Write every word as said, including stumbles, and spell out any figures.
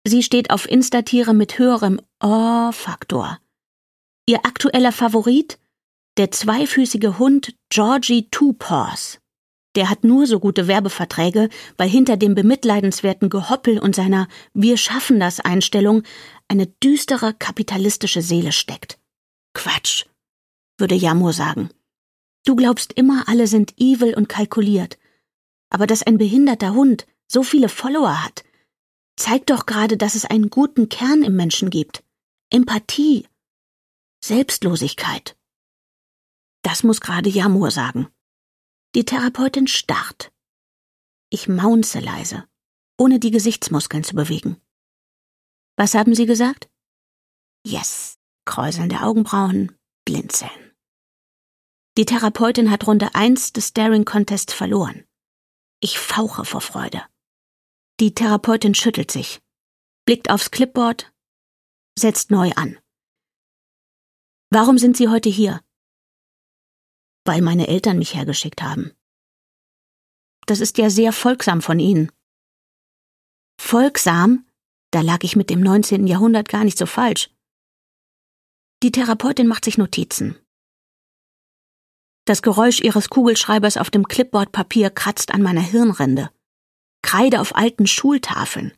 Sie steht auf Instatiere mit höherem Oh-Faktor. Ihr aktueller Favorit? Der zweifüßige Hund Georgie Two Paws. Der hat nur so gute Werbeverträge, weil hinter dem bemitleidenswerten Gehoppel und seiner Wir-schaffen-das-Einstellung eine düstere kapitalistische Seele steckt. Quatsch, würde Jamur sagen. Du glaubst immer, alle sind evil und kalkuliert. Aber dass ein behinderter Hund so viele Follower hat, zeigt doch gerade, dass es einen guten Kern im Menschen gibt. Empathie, Selbstlosigkeit. Das muss gerade Jamur sagen. Die Therapeutin starrt. Ich maunze leise, ohne die Gesichtsmuskeln zu bewegen. Was haben Sie gesagt? Yes, kräuselnde Augenbrauen, blinzeln. Die Therapeutin hat Runde eins des Staring-Contests verloren. Ich fauche vor Freude. Die Therapeutin schüttelt sich, blickt aufs Clipboard, setzt neu an. Warum sind Sie heute hier? Weil meine Eltern mich hergeschickt haben. Das ist ja sehr folgsam von Ihnen. Folgsam? Da lag ich mit dem neunzehnten Jahrhundert gar nicht so falsch. Die Therapeutin macht sich Notizen. Das Geräusch ihres Kugelschreibers auf dem Clipboardpapier kratzt an meiner Hirnrinde. Kreide auf alten Schultafeln.